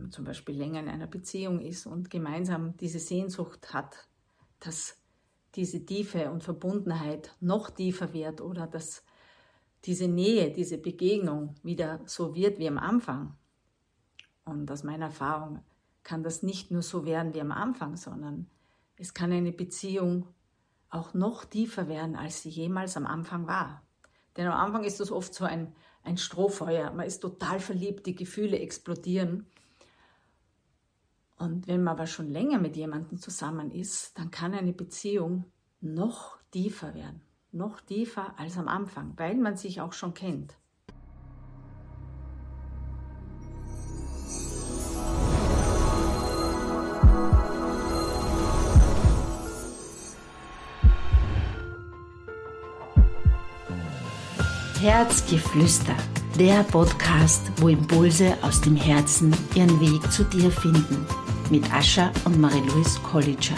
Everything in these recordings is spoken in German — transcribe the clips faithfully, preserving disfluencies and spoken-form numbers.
man zum Beispiel länger in einer Beziehung ist und gemeinsam diese Sehnsucht hat, dass diese Tiefe und Verbundenheit noch tiefer wird oder dass diese Nähe, diese Begegnung wieder so wird wie am Anfang. Und aus meiner Erfahrung kann das nicht nur so werden wie am Anfang, sondern es kann eine Beziehung auch noch tiefer werden, als sie jemals am Anfang war. Denn am Anfang ist das oft so ein, ein Strohfeuer. Man ist total verliebt, die Gefühle explodieren. Und wenn man aber schon länger mit jemandem zusammen ist, dann kann eine Beziehung noch tiefer werden. Noch tiefer als am Anfang, weil man sich auch schon kennt. Herzgeflüster, der Podcast, wo Impulse aus dem Herzen ihren Weg zu dir finden. Mit Ascha und Marie-Louise Kolitscher.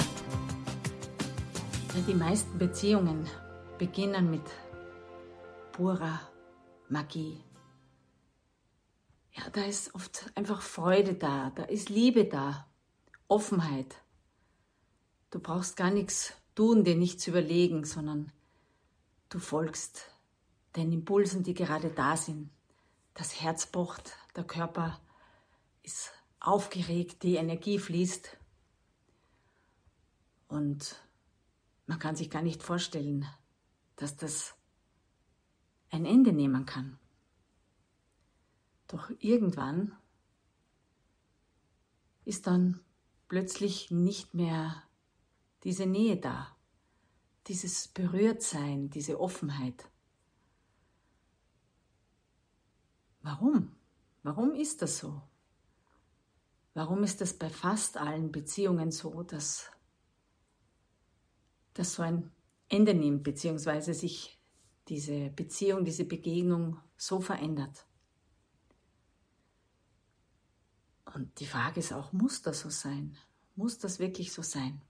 Die meisten Beziehungen beginnen mit purer Magie. Ja, da ist oft einfach Freude da, da ist Liebe da, Offenheit. Du brauchst gar nichts tun, dir nichts überlegen, sondern du folgst den Impulsen, die gerade da sind. Das Herz pocht, der Körper ist aufgeregt, die Energie fließt und man kann sich gar nicht vorstellen, dass das ein Ende nehmen kann. Doch irgendwann ist dann plötzlich nicht mehr diese Nähe da, dieses Berührtsein, diese Offenheit. Warum? Warum ist das so? Warum ist das bei fast allen Beziehungen so, dass das so ein Ende nimmt, beziehungsweise sich diese Beziehung, diese Begegnung so verändert? Und die Frage ist auch, muss das so sein? Muss das wirklich so sein?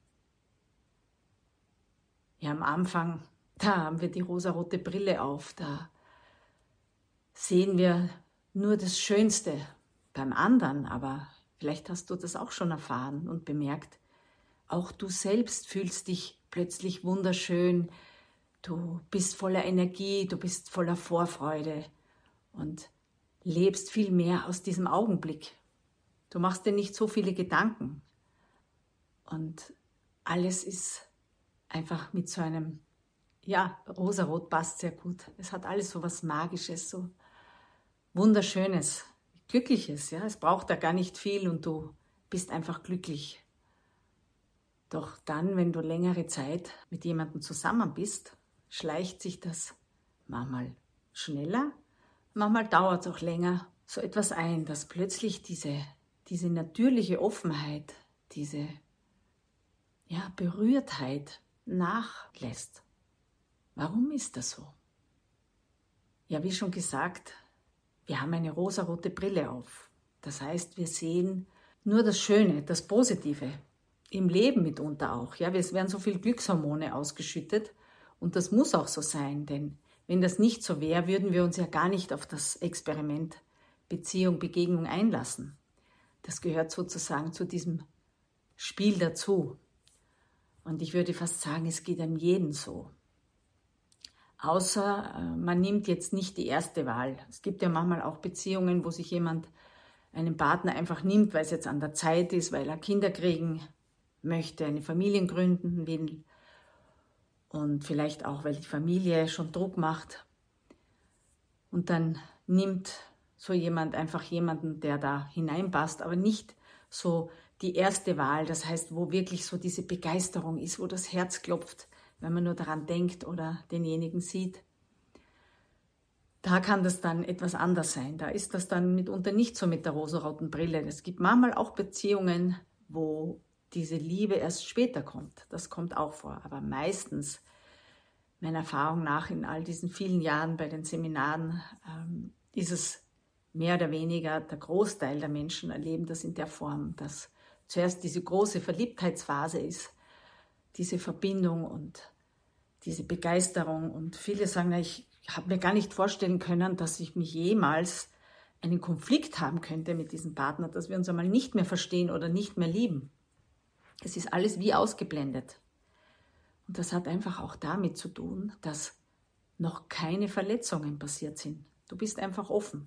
Ja, am Anfang, da haben wir die rosarote Brille auf, da sehen wir nur das Schönste beim anderen, aber vielleicht hast du das auch schon erfahren und bemerkt, auch du selbst fühlst dich plötzlich wunderschön, du bist voller Energie, du bist voller Vorfreude und lebst viel mehr aus diesem Augenblick. Du machst dir nicht so viele Gedanken und alles ist einfach mit so einem, ja, rosarot passt sehr gut. Es hat alles so was Magisches, so Wunderschönes, Glückliches. Ja, es braucht da gar nicht viel und du bist einfach glücklich. Doch dann, wenn du längere Zeit mit jemandem zusammen bist, schleicht sich das manchmal schneller, manchmal dauert es auch länger so etwas ein, dass plötzlich diese, diese natürliche Offenheit, diese ja, Berührtheit nachlässt. Warum ist das so? Ja, wie schon gesagt, wir haben eine rosarote Brille auf. Das heißt, wir sehen nur das Schöne, das Positive. Im Leben mitunter auch. Ja, es werden so viel Glückshormone ausgeschüttet und das muss auch so sein, denn wenn das nicht so wäre, würden wir uns ja gar nicht auf das Experiment Beziehung, Begegnung einlassen. Das gehört sozusagen zu diesem Spiel dazu. Und ich würde fast sagen, es geht einem jeden so. Außer man nimmt jetzt nicht die erste Wahl. Es gibt ja manchmal auch Beziehungen, wo sich jemand einen Partner einfach nimmt, weil es jetzt an der Zeit ist, weil er Kinder kriegen möchte, eine Familie gründen will und vielleicht auch, weil die Familie schon Druck macht. Und dann nimmt so jemand einfach jemanden, der da hineinpasst, aber nicht so die erste Wahl, das heißt, wo wirklich so diese Begeisterung ist, wo das Herz klopft, wenn man nur daran denkt oder denjenigen sieht. Da kann das dann etwas anders sein. Da ist das dann mitunter nicht so mit der rosaroten Brille. Es gibt manchmal auch Beziehungen, wo diese Liebe erst später kommt. Das kommt auch vor. Aber meistens, meiner Erfahrung nach in all diesen vielen Jahren bei den Seminaren, ähm, ist es mehr oder weniger, der Großteil der Menschen erleben das in der Form, dass zuerst diese große Verliebtheitsphase ist, diese Verbindung und diese Begeisterung. Und viele sagen, na, ich habe mir gar nicht vorstellen können, dass ich mich jemals einen Konflikt haben könnte mit diesem Partner, dass wir uns einmal nicht mehr verstehen oder nicht mehr lieben. Es ist alles wie ausgeblendet. Und das hat einfach auch damit zu tun, dass noch keine Verletzungen passiert sind. Du bist einfach offen.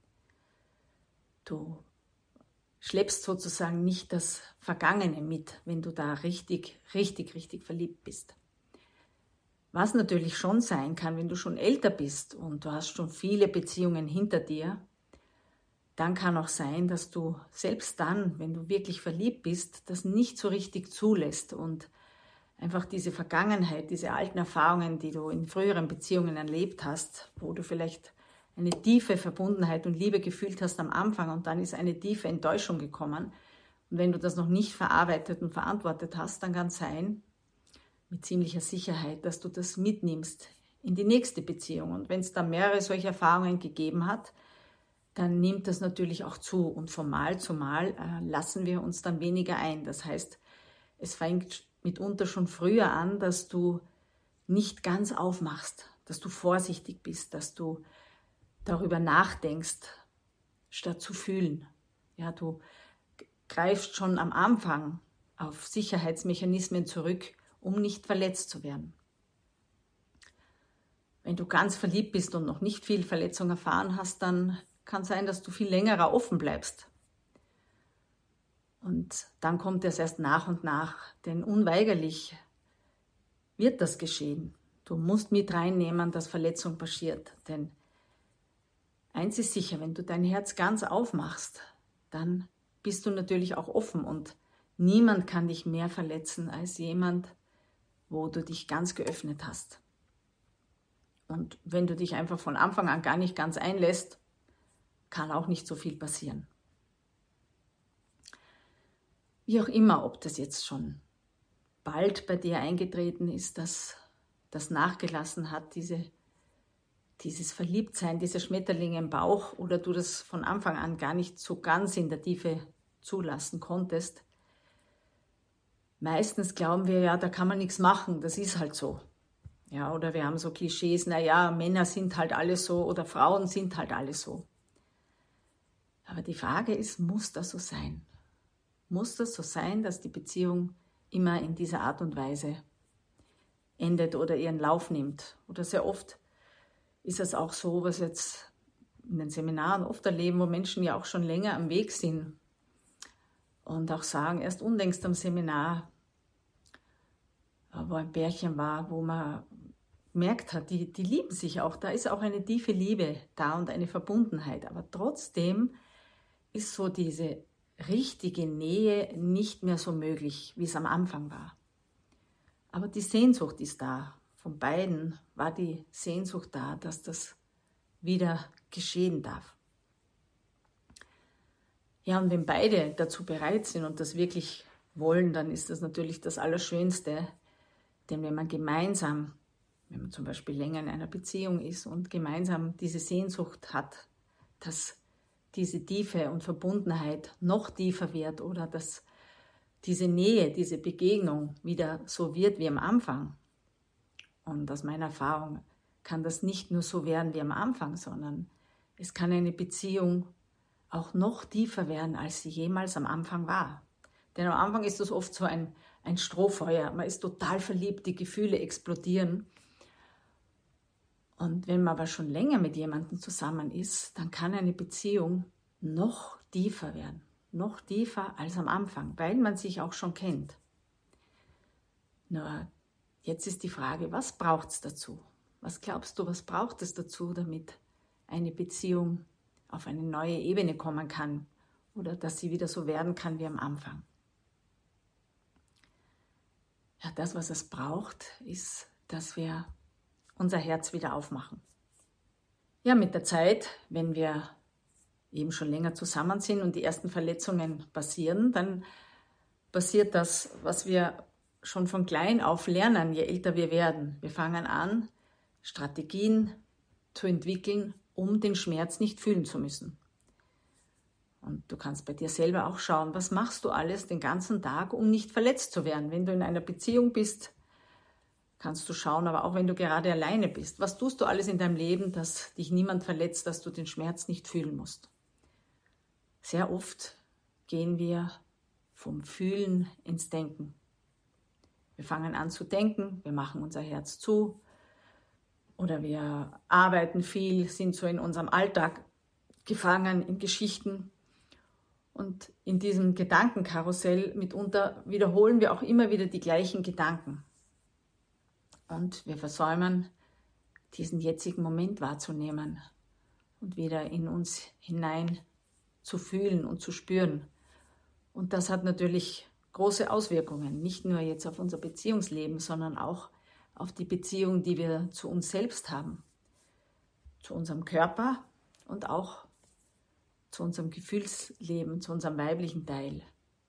Du schleppst sozusagen nicht das Vergangene mit, wenn du da richtig, richtig, richtig verliebt bist. Was natürlich schon sein kann, wenn du schon älter bist und du hast schon viele Beziehungen hinter dir, dann kann auch sein, dass du selbst dann, wenn du wirklich verliebt bist, das nicht so richtig zulässt und einfach diese Vergangenheit, diese alten Erfahrungen, die du in früheren Beziehungen erlebt hast, wo du vielleicht eine tiefe Verbundenheit und Liebe gefühlt hast am Anfang und dann ist eine tiefe Enttäuschung gekommen. Und wenn du das noch nicht verarbeitet und verantwortet hast, dann kann es sein, mit ziemlicher Sicherheit, dass du das mitnimmst in die nächste Beziehung. Und wenn es da mehrere solche Erfahrungen gegeben hat, dann nimmt das natürlich auch zu. Und von Mal zu Mal äh, lassen wir uns dann weniger ein. Das heißt, es fängt mitunter schon früher an, dass du nicht ganz aufmachst, dass du vorsichtig bist, dass du darüber nachdenkst, statt zu fühlen. Ja, du greifst schon am Anfang auf Sicherheitsmechanismen zurück, um nicht verletzt zu werden. Wenn du ganz verliebt bist und noch nicht viel Verletzung erfahren hast, dann kann sein, dass du viel länger offen bleibst. Und dann kommt es erst nach und nach, denn unweigerlich wird das geschehen. Du musst mit reinnehmen, dass Verletzung passiert. Denn eins ist sicher, wenn du dein Herz ganz aufmachst, dann bist du natürlich auch offen und niemand kann dich mehr verletzen als jemand, wo du dich ganz geöffnet hast. Und wenn du dich einfach von Anfang an gar nicht ganz einlässt, kann auch nicht so viel passieren. Wie auch immer, ob das jetzt schon bald bei dir eingetreten ist, dass das nachgelassen hat, diese, dieses Verliebtsein, diese Schmetterlinge im Bauch, oder du das von Anfang an gar nicht so ganz in der Tiefe zulassen konntest. Meistens glauben wir, ja, da kann man nichts machen, das ist halt so. Ja, oder wir haben so Klischees, naja, Männer sind halt alle so oder Frauen sind halt alle so. Aber die Frage ist, muss das so sein? Muss das so sein, dass die Beziehung immer in dieser Art und Weise endet oder ihren Lauf nimmt? Oder sehr oft ist es auch so, was jetzt in den Seminaren oft erleben, wo Menschen ja auch schon länger am Weg sind und auch sagen, erst unlängst am Seminar, wo ein Pärchen war, wo man gemerkt hat, die, die lieben sich auch, da ist auch eine tiefe Liebe da und eine Verbundenheit, aber trotzdem ist so diese richtige Nähe nicht mehr so möglich, wie es am Anfang war. Aber die Sehnsucht ist da. Von beiden war die Sehnsucht da, dass das wieder geschehen darf. Ja, und wenn beide dazu bereit sind und das wirklich wollen, dann ist das natürlich das Allerschönste. Denn wenn man gemeinsam, wenn man zum Beispiel länger in einer Beziehung ist und gemeinsam diese Sehnsucht hat, dass diese Tiefe und Verbundenheit noch tiefer wird oder dass diese Nähe, diese Begegnung wieder so wird wie am Anfang. Und aus meiner Erfahrung kann das nicht nur so werden wie am Anfang, sondern es kann eine Beziehung auch noch tiefer werden, als sie jemals am Anfang war. Denn am Anfang ist das oft so ein, ein Strohfeuer. Man ist total verliebt, die Gefühle explodieren. Und wenn man aber schon länger mit jemandem zusammen ist, dann kann eine Beziehung noch tiefer werden. Noch tiefer als am Anfang, weil man sich auch schon kennt. Nur jetzt ist die Frage, was braucht es dazu? Was glaubst du, was braucht es dazu, damit eine Beziehung auf eine neue Ebene kommen kann oder dass sie wieder so werden kann wie am Anfang? Ja, das, was es braucht, ist, dass wir unser Herz wieder aufmachen. Ja, mit der Zeit, wenn wir eben schon länger zusammen sind und die ersten Verletzungen passieren, dann passiert das, was wir schon von klein auf lernen, je älter wir werden. Wir fangen an, Strategien zu entwickeln, um den Schmerz nicht fühlen zu müssen. Und du kannst bei dir selber auch schauen, was machst du alles den ganzen Tag, um nicht verletzt zu werden. Wenn du in einer Beziehung bist, kannst du schauen, aber auch wenn du gerade alleine bist. Was tust du alles in deinem Leben, dass dich niemand verletzt, dass du den Schmerz nicht fühlen musst? sehr oft gehen wir vom Fühlen ins Denken. Wir fangen an zu denken, wir machen unser Herz zu oder wir arbeiten viel, sind so in unserem Alltag gefangen in Geschichten. Und in diesem Gedankenkarussell mitunter wiederholen wir auch immer wieder die gleichen Gedanken. Und wir versäumen, diesen jetzigen Moment wahrzunehmen und wieder in uns hinein zu fühlen und zu spüren. Und das hat natürlich große Auswirkungen, nicht nur jetzt auf unser Beziehungsleben, sondern auch auf die Beziehung, die wir zu uns selbst haben, zu unserem Körper und auch zu unserem Gefühlsleben, zu unserem weiblichen Teil.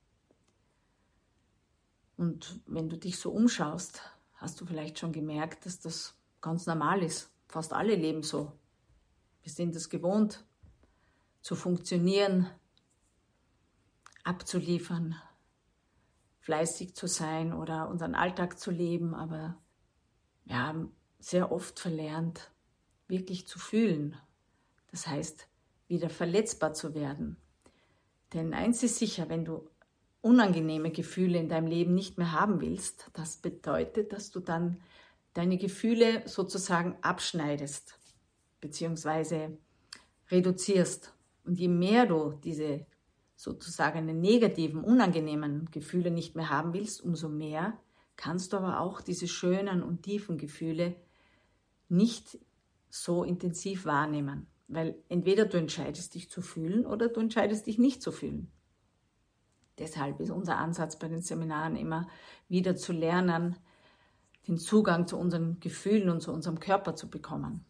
Und wenn du dich so umschaust, hast du vielleicht schon gemerkt, dass das ganz normal ist. Fast alle leben so. Wir sind es gewohnt, zu funktionieren, abzuliefern, fleißig zu sein oder unseren Alltag zu leben, aber wir haben sehr oft verlernt, wirklich zu fühlen. Das heißt, wieder verletzbar zu werden. Denn eins ist sicher, wenn du unangenehme Gefühle in deinem Leben nicht mehr haben willst, das bedeutet, dass du dann deine Gefühle sozusagen abschneidest, beziehungsweise reduzierst. Und je mehr du diese sozusagen negativen, unangenehmen Gefühle nicht mehr haben willst, umso mehr kannst du aber auch diese schönen und tiefen Gefühle nicht so intensiv wahrnehmen. Weil entweder du entscheidest dich zu fühlen oder du entscheidest dich nicht zu fühlen. Deshalb ist unser Ansatz bei den Seminaren immer wieder zu lernen, den Zugang zu unseren Gefühlen und zu unserem Körper zu bekommen.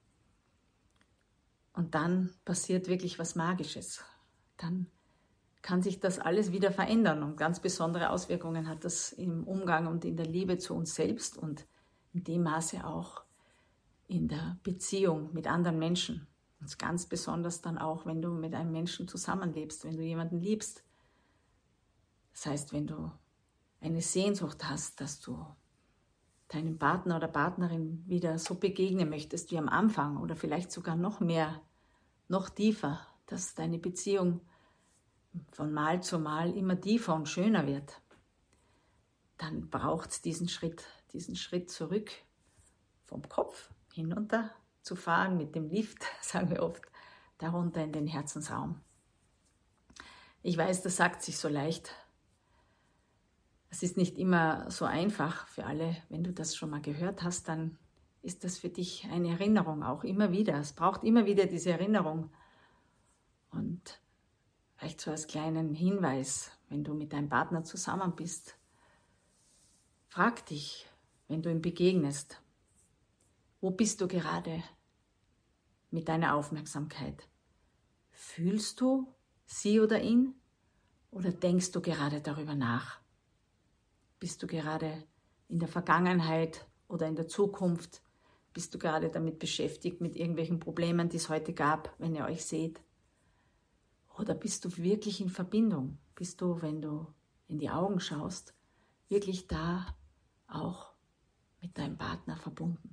Und dann passiert wirklich was Magisches. Dann kann sich das alles wieder verändern und ganz besondere Auswirkungen hat das im Umgang und in der Liebe zu uns selbst und in dem Maße auch in der Beziehung mit anderen Menschen. Und ganz besonders dann auch, wenn du mit einem Menschen zusammenlebst, wenn du jemanden liebst. Das heißt, wenn du eine Sehnsucht hast, dass du deinem Partner oder Partnerin wieder so begegnen möchtest wie am Anfang oder vielleicht sogar noch mehr, noch tiefer, dass deine Beziehung von Mal zu Mal immer tiefer und schöner wird, dann braucht es diesen Schritt, diesen Schritt zurück vom Kopf hinunter zu fahren mit dem Lift, sagen wir oft, darunter in den Herzensraum. Ich weiß, das sagt sich so leicht. Es ist nicht immer so einfach für alle. Wenn du das schon mal gehört hast, dann ist das für dich eine Erinnerung auch immer wieder. Es braucht immer wieder diese Erinnerung. Und vielleicht so als kleinen Hinweis, wenn du mit deinem Partner zusammen bist, frag dich, wenn du ihm begegnest, wo bist du gerade mit deiner Aufmerksamkeit? Fühlst du sie oder ihn oder denkst du gerade darüber nach? Bist du gerade in der Vergangenheit oder in der Zukunft? Bist du gerade damit beschäftigt mit irgendwelchen Problemen, die es heute gab, wenn ihr euch seht? Oder bist du wirklich in Verbindung? Bist du, wenn du in die Augen schaust, wirklich da auch mit deinem Partner verbunden?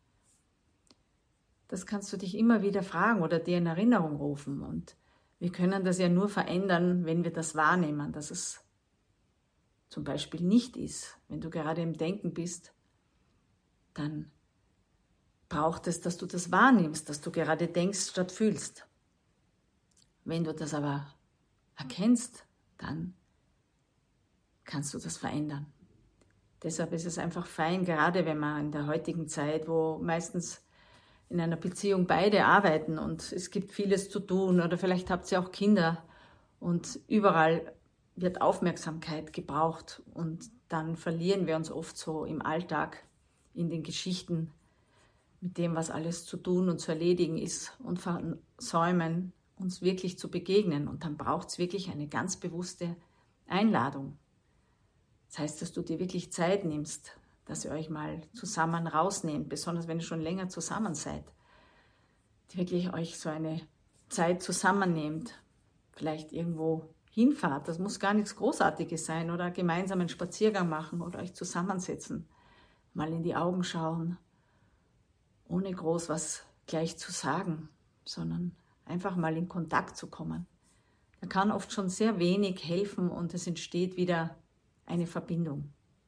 Das kannst du dich immer wieder fragen oder dir in Erinnerung rufen. Und wir können das ja nur verändern, wenn wir das wahrnehmen, dass es zum Beispiel nicht ist. Wenn du gerade im Denken bist, dann braucht es, dass du das wahrnimmst, dass du gerade denkst statt fühlst. Wenn du das aber erkennst, dann kannst du das verändern. Deshalb ist es einfach fein, gerade wenn man in der heutigen Zeit, wo meistens in einer Beziehung beide arbeiten und es gibt vieles zu tun oder vielleicht habt ihr auch Kinder und überall wird Aufmerksamkeit gebraucht und dann verlieren wir uns oft so im Alltag, in den Geschichten, mit dem, was alles zu tun und zu erledigen ist und versäumen, uns wirklich zu begegnen. Und dann braucht es wirklich eine ganz bewusste Einladung. Das heißt, dass du dir wirklich Zeit nimmst, dass ihr euch mal zusammen rausnehmt, besonders wenn ihr schon länger zusammen seid. Die wirklich euch so eine Zeit zusammennehmt, vielleicht irgendwo hinfahrt. Das muss gar nichts Großartiges sein oder gemeinsam einen Spaziergang machen oder euch zusammensetzen, mal in die Augen schauen, ohne groß was gleich zu sagen, sondern einfach mal in Kontakt zu kommen. Da kann oft schon sehr wenig helfen und es entsteht wieder eine Verbindung.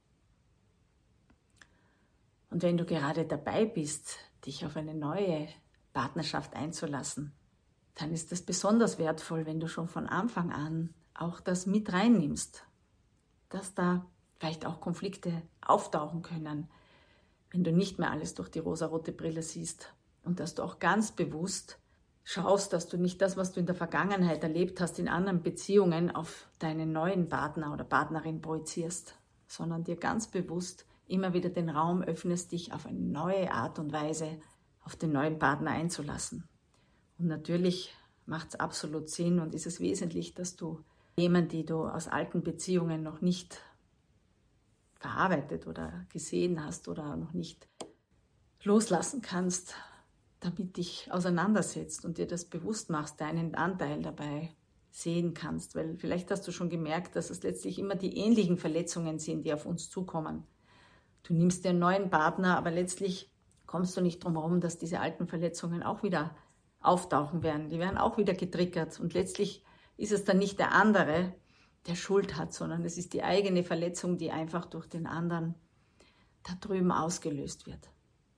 Und wenn du gerade dabei bist, dich auf eine neue Partnerschaft einzulassen, dann ist es besonders wertvoll, wenn du schon von Anfang an auch das mit reinnimmst, dass da vielleicht auch Konflikte auftauchen können, wenn du nicht mehr alles durch die rosarote Brille siehst und dass du auch ganz bewusst schaust, dass du nicht das, was du in der Vergangenheit erlebt hast, in anderen Beziehungen auf deinen neuen Partner oder Partnerin projizierst, sondern dir ganz bewusst immer wieder den Raum öffnest, dich auf eine neue Art und Weise auf den neuen Partner einzulassen. Und natürlich macht es absolut Sinn und ist es wesentlich, dass du Themen, die du aus alten Beziehungen noch nicht verarbeitet oder gesehen hast oder noch nicht loslassen kannst, damit dich auseinandersetzt und dir das bewusst machst, deinen Anteil dabei sehen kannst. Weil vielleicht hast du schon gemerkt, dass es letztlich immer die ähnlichen Verletzungen sind, die auf uns zukommen. Du nimmst dir einen neuen Partner, aber letztlich kommst du nicht drum herum, dass diese alten Verletzungen auch wieder auftauchen werden. Die werden auch wieder getriggert und letztlich ist es dann nicht der andere, der Schuld hat, sondern es ist die eigene Verletzung, die einfach durch den anderen da drüben ausgelöst wird.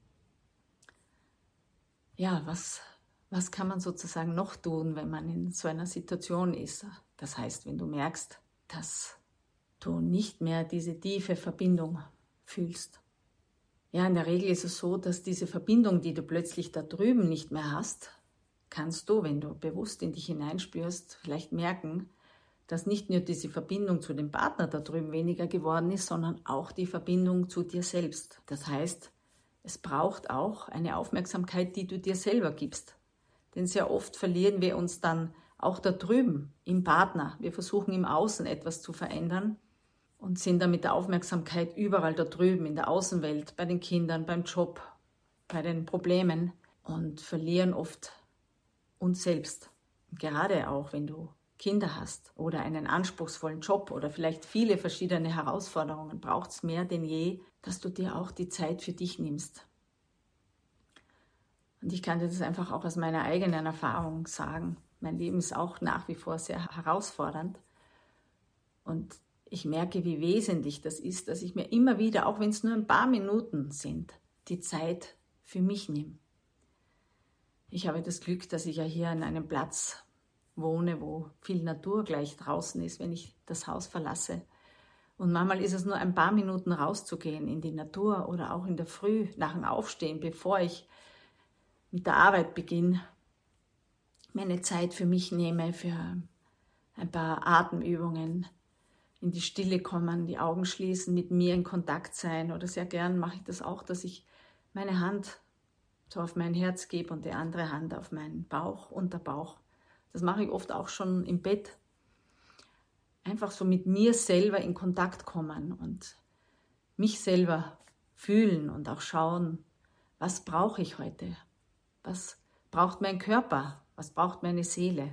Ja, was, was kann man sozusagen noch tun, wenn man in so einer Situation ist? Das heißt, wenn du merkst, dass du nicht mehr diese tiefe Verbindung fühlst. Ja, in der Regel ist es so, dass diese Verbindung, die du plötzlich da drüben nicht mehr hast, kannst du, wenn du bewusst in dich hineinspürst, vielleicht merken, dass nicht nur diese Verbindung zu dem Partner da drüben weniger geworden ist, sondern auch die Verbindung zu dir selbst. Das heißt, es braucht auch eine Aufmerksamkeit, die du dir selber gibst. Denn sehr oft verlieren wir uns dann auch da drüben im Partner. Wir versuchen im Außen etwas zu verändern und sind dann mit der Aufmerksamkeit überall da drüben in der Außenwelt, bei den Kindern, beim Job, bei den Problemen und verlieren oft uns selbst. Und gerade auch, wenn du Kinder hast oder einen anspruchsvollen Job oder vielleicht viele verschiedene Herausforderungen, braucht es mehr denn je, dass du dir auch die Zeit für dich nimmst. Und ich kann dir das einfach auch aus meiner eigenen Erfahrung sagen. Mein Leben ist auch nach wie vor sehr herausfordernd. Und ich merke, wie wesentlich das ist, dass ich mir immer wieder, auch wenn es nur ein paar Minuten sind, die Zeit für mich nehme. Ich habe das Glück, dass ich ja hier an einem Platz wohne, wo viel Natur gleich draußen ist, wenn ich das Haus verlasse. Und manchmal ist es nur ein paar Minuten rauszugehen in die Natur oder auch in der Früh nach dem Aufstehen, bevor ich mit der Arbeit beginne, meine Zeit für mich nehme, für ein paar Atemübungen, in die Stille kommen, die Augen schließen, mit mir in Kontakt sein. Oder sehr gern mache ich das auch, dass ich meine Hand so auf mein Herz gebe und die andere Hand auf meinen Bauch, Unterbauch. Das mache ich oft auch schon im Bett. Einfach so mit mir selber in Kontakt kommen und mich selber fühlen und auch schauen, was brauche ich heute? Was braucht mein Körper? Was braucht meine Seele?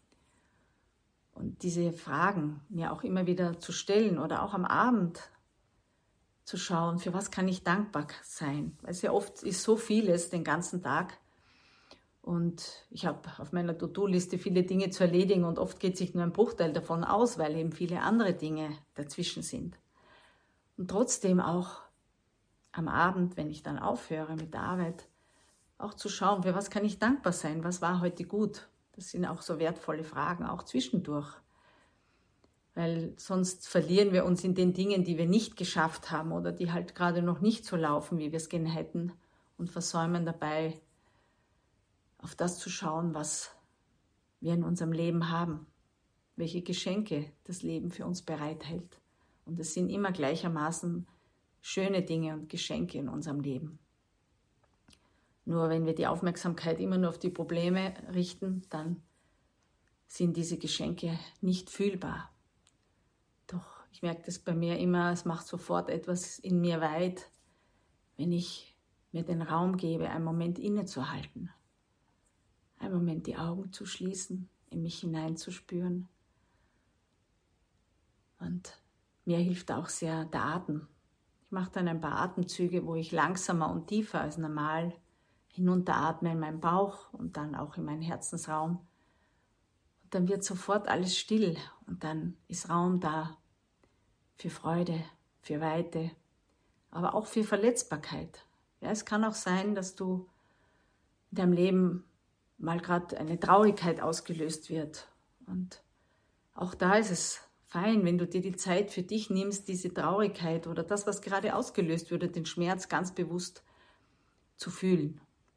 Und diese Fragen mir auch immer wieder zu stellen oder auch am Abend zu schauen, für was kann ich dankbar sein? Weil sehr oft ist so vieles den ganzen Tag und ich habe auf meiner To-Do-Liste viele Dinge zu erledigen und oft geht sich nur ein Bruchteil davon aus, weil eben viele andere Dinge dazwischen sind. Und trotzdem auch am Abend, wenn ich dann aufhöre mit der Arbeit, auch zu schauen, für was kann ich dankbar sein? Was war heute gut? Das sind auch so wertvolle Fragen, auch zwischendurch. Weil sonst verlieren wir uns in den Dingen, die wir nicht geschafft haben oder die halt gerade noch nicht so laufen, wie wir es gerne hätten und versäumen dabei, auf das zu schauen, was wir in unserem Leben haben, welche Geschenke das Leben für uns bereithält. Und es sind immer gleichermaßen schöne Dinge und Geschenke in unserem Leben. Nur wenn wir die Aufmerksamkeit immer nur auf die Probleme richten, dann sind diese Geschenke nicht fühlbar. Doch ich merke das bei mir immer, es macht sofort etwas in mir weit, wenn ich mir den Raum gebe, einen Moment innezuhalten, einen Moment die Augen zu schließen, in mich hineinzuspüren. Und mir hilft auch sehr der Atem. Ich mache dann ein paar Atemzüge, wo ich langsamer und tiefer als normal hinunteratme in meinen Bauch und dann auch in meinen Herzensraum. Und dann wird sofort alles still und dann ist Raum da für Freude, für Weite, aber auch für Verletzbarkeit. Ja, es kann auch sein, dass du in deinem Leben mal gerade eine Traurigkeit ausgelöst wird. Und auch da ist es fein, wenn du dir die Zeit für dich nimmst, diese Traurigkeit oder das, was gerade ausgelöst wurde, den Schmerz ganz bewusst zu fühlen.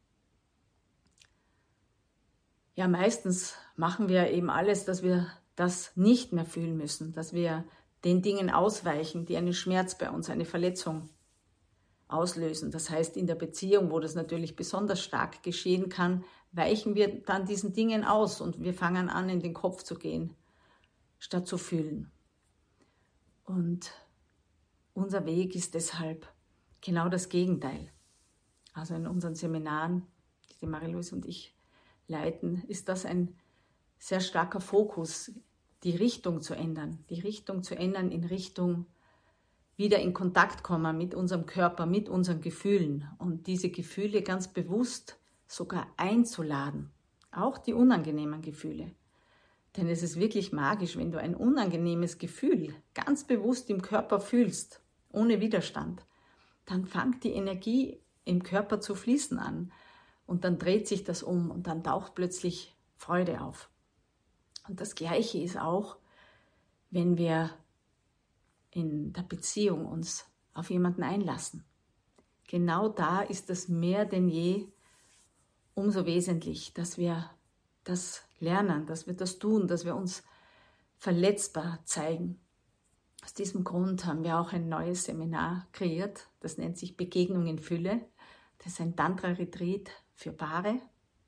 Ja, meistens machen wir eben alles, dass wir das nicht mehr fühlen müssen, dass wir den Dingen ausweichen, die einen Schmerz bei uns, eine Verletzung auslösen. Das heißt, in der Beziehung, wo das natürlich besonders stark geschehen kann, weichen wir dann diesen Dingen aus und wir fangen an, in den Kopf zu gehen, statt zu fühlen. Und unser Weg ist deshalb genau das Gegenteil. Also in unseren Seminaren, die die Marie-Louise und ich leiten, ist das ein sehr starker Fokus, die Richtung zu ändern. Die Richtung zu ändern in Richtung wieder in Kontakt kommen mit unserem Körper, mit unseren Gefühlen und diese Gefühle ganz bewusst sogar einzuladen. Auch die unangenehmen Gefühle. Denn es ist wirklich magisch, wenn du ein unangenehmes Gefühl ganz bewusst im Körper fühlst, ohne Widerstand, dann fängt die Energie im Körper zu fließen an und dann dreht sich das um und dann taucht plötzlich Freude auf. Und das Gleiche ist auch, wenn wir in der Beziehung uns auf jemanden einlassen. Genau da ist es mehr denn je umso wesentlich, dass wir das lernen, dass wir das tun, dass wir uns verletzbar zeigen. Aus diesem Grund haben wir auch ein neues Seminar kreiert, das nennt sich Begegnung in Fülle. Das ist ein Tantra-Retreat für Paare.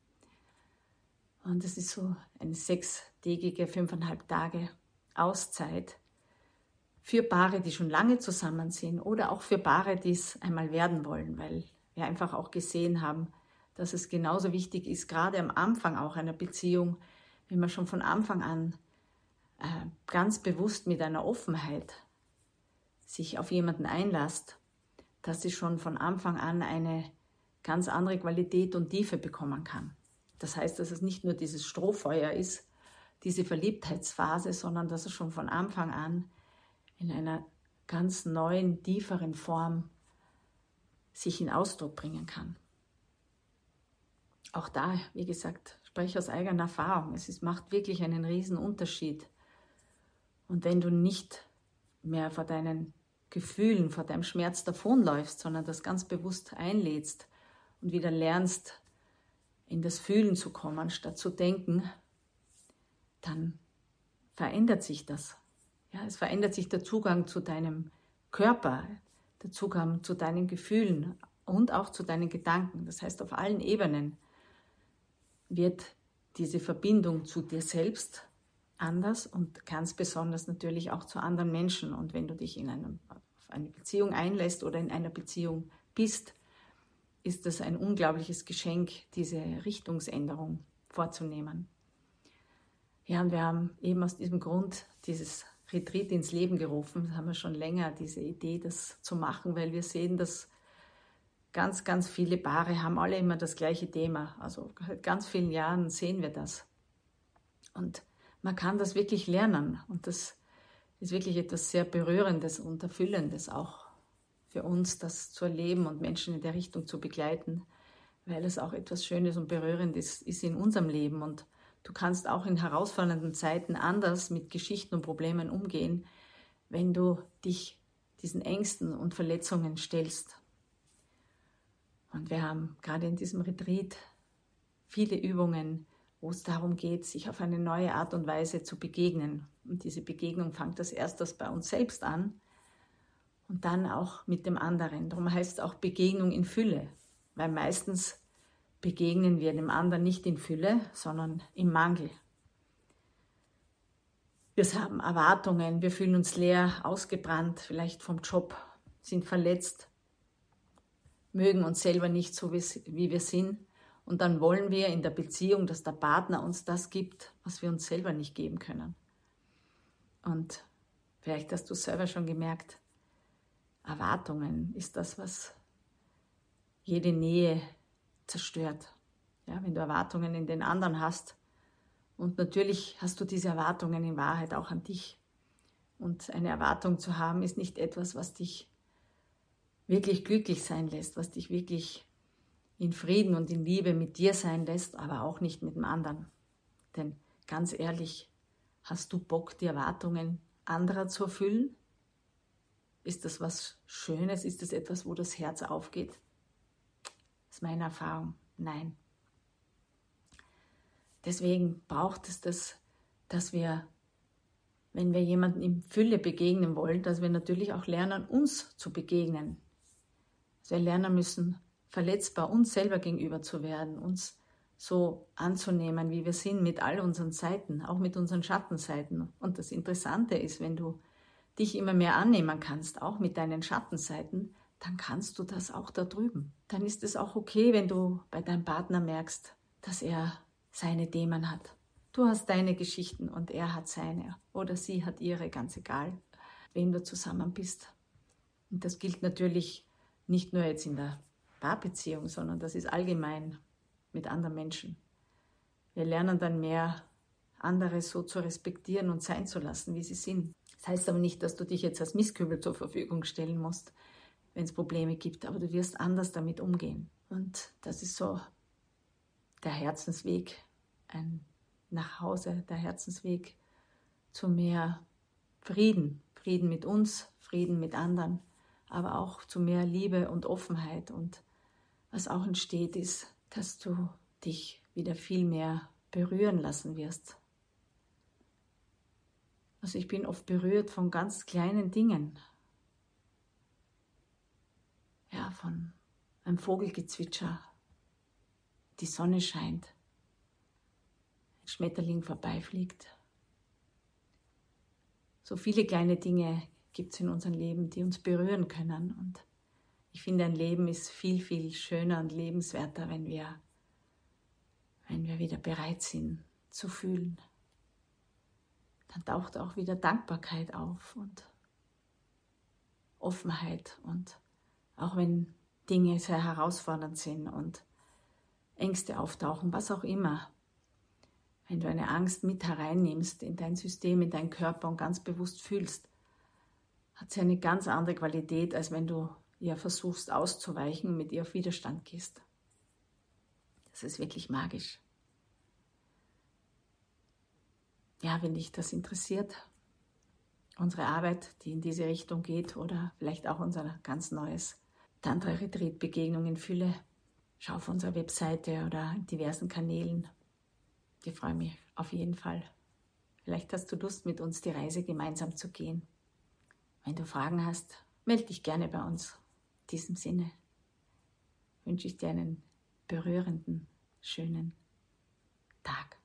Und es ist so eine sechstägige, fünfeinhalb Tage Auszeit für Paare, die schon lange zusammen sind oder auch für Paare, die es einmal werden wollen, weil wir einfach auch gesehen haben, dass es genauso wichtig ist, gerade am Anfang auch einer Beziehung, wenn man schon von Anfang an äh, ganz bewusst mit einer Offenheit sich auf jemanden einlässt, dass sie schon von Anfang an eine ganz andere Qualität und Tiefe bekommen kann. Das heißt, dass es nicht nur dieses Strohfeuer ist, diese Verliebtheitsphase, sondern dass es schon von Anfang an in einer ganz neuen, tieferen Form sich in Ausdruck bringen kann. Auch da, wie gesagt, spreche ich aus eigener Erfahrung. Es ist, macht wirklich einen riesen Unterschied. Und wenn du nicht mehr vor deinen Gefühlen, vor deinem Schmerz davonläufst, sondern das ganz bewusst einlädst und wieder lernst, in das Fühlen zu kommen, statt zu denken, dann verändert sich das. Ja, es verändert sich der Zugang zu deinem Körper, der Zugang zu deinen Gefühlen und auch zu deinen Gedanken. Das heißt, auf allen Ebenen wird diese Verbindung zu dir selbst anders und ganz besonders natürlich auch zu anderen Menschen. Und wenn du dich in einem, auf eine Beziehung einlässt oder in einer Beziehung bist, ist das ein unglaubliches Geschenk, diese Richtungsänderung vorzunehmen. Ja, und wir haben eben aus diesem Grund dieses Retreat ins Leben gerufen. Das haben wir schon länger, diese Idee, das zu machen, weil wir sehen, dass ganz, ganz viele Paare haben alle immer das gleiche Thema. Also seit ganz vielen Jahren sehen wir das. Und man kann das wirklich lernen. Und das ist wirklich etwas sehr Berührendes und Erfüllendes auch für uns, das zu erleben und Menschen in der Richtung zu begleiten, weil es auch etwas Schönes und Berührendes ist in unserem Leben. Und du kannst auch in herausfordernden Zeiten anders mit Geschichten und Problemen umgehen, wenn du dich diesen Ängsten und Verletzungen stellst. Und wir haben gerade in diesem Retreat viele Übungen, wo es darum geht, sich auf eine neue Art und Weise zu begegnen. Und diese Begegnung fängt als erstes bei uns selbst an und dann auch mit dem anderen. Darum heißt es auch Begegnung in Fülle, weil meistens begegnen wir dem anderen nicht in Fülle, sondern im Mangel. Wir haben Erwartungen, wir fühlen uns leer, ausgebrannt, vielleicht vom Job, sind verletzt, mögen uns selber nicht so, wie wir sind. Und dann wollen wir in der Beziehung, dass der Partner uns das gibt, was wir uns selber nicht geben können. Und vielleicht hast du es selber schon gemerkt, Erwartungen ist das, was jede Nähe zerstört. Ja, wenn du Erwartungen in den anderen hast Und natürlich hast du diese Erwartungen in Wahrheit auch an dich. Und eine Erwartung zu haben, ist nicht etwas, was dich wirklich glücklich sein lässt, was dich wirklich in Frieden und in Liebe mit dir sein lässt, aber auch nicht mit dem anderen. Denn ganz ehrlich, hast du Bock, die Erwartungen anderer zu erfüllen? Ist das was Schönes? Ist das etwas, wo das Herz aufgeht? Das ist meine Erfahrung. Nein. Deswegen braucht es das, dass wir, wenn wir jemandem in Fülle begegnen wollen, dass wir natürlich auch lernen, uns zu begegnen. Dass wir lernen müssen, verletzbar uns selber gegenüber zu werden, uns so anzunehmen, wie wir sind, mit all unseren Seiten, auch mit unseren Schattenseiten. Und das Interessante ist, wenn du dich immer mehr annehmen kannst, auch mit deinen Schattenseiten, dann kannst du das auch da drüben. Dann ist es auch okay, wenn du bei deinem Partner merkst, dass er seine Themen hat. Du hast deine Geschichten und er hat seine oder sie hat ihre, ganz egal, wem du zusammen bist. Und das gilt natürlich nicht nur jetzt in der Paarbeziehung, sondern das ist allgemein mit anderen Menschen. Wir lernen dann mehr, andere so zu respektieren und sein zu lassen, wie sie sind. Das heißt aber nicht, dass du dich jetzt als Mistkübel zur Verfügung stellen musst, wenn es Probleme gibt, aber du wirst anders damit umgehen. Und das ist so der Herzensweg, ein Nachhause, der Herzensweg zu mehr Frieden. Frieden mit uns, Frieden mit anderen, aber auch zu mehr Liebe und Offenheit. Und was auch entsteht, ist, dass du dich wieder viel mehr berühren lassen wirst. Also ich bin oft berührt von ganz kleinen Dingen. Ja, von einem Vogelgezwitscher, die Sonne scheint, ein Schmetterling vorbeifliegt. So viele kleine Dinge gibt es in unserem Leben, die uns berühren können. Und ich finde, ein Leben ist viel, viel schöner und lebenswerter, wenn wir, wenn wir wieder bereit sind zu fühlen. Dann taucht auch wieder Dankbarkeit auf und Offenheit. Und auch wenn Dinge sehr herausfordernd sind und Ängste auftauchen, was auch immer, wenn du eine Angst mit hereinnimmst in dein System, in deinen Körper und ganz bewusst fühlst, hat sie eine ganz andere Qualität, als wenn du ihr versuchst auszuweichen und mit ihr auf Widerstand gehst. Das ist wirklich magisch. Ja, wenn dich das interessiert, unsere Arbeit, die in diese Richtung geht, oder vielleicht auch unser ganz neues Tantra-Retreat Begegnung in Fülle, schau auf unserer Webseite oder in diversen Kanälen. Ich freue mich auf jeden Fall. Vielleicht hast du Lust, mit uns die Reise gemeinsam zu gehen. Wenn du Fragen hast, melde dich gerne bei uns. In diesem Sinne wünsche ich dir einen berührenden, schönen Tag.